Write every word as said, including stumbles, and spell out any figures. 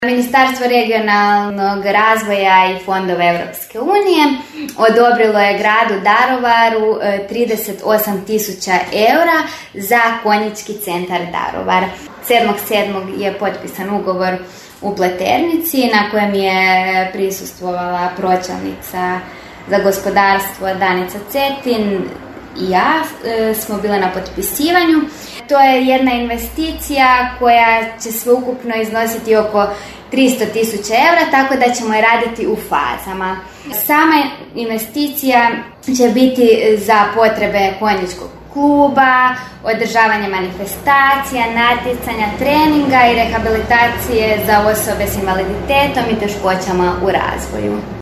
Ministarstvo regionalnog razvoja i fondova Europske unije odobrilo je gradu Daruvaru trideset osam tisuća eura za konjički centar Daruvar. sedmog sedmog je potpisan ugovor u Pleternici na kojem je prisustvovala pročelnica za gospodarstvo Danica Cetin i ja smo bile na potpisivanju. To je jedna investicija koja će sveukupno iznositi oko tristo tisuća eura, tako da ćemo je raditi u fazama. Sama investicija će biti za potrebe konjičkog kluba, održavanje manifestacija, natjecanja, treninga i rehabilitacije za osobe s invaliditetom i teškoćama u razvoju.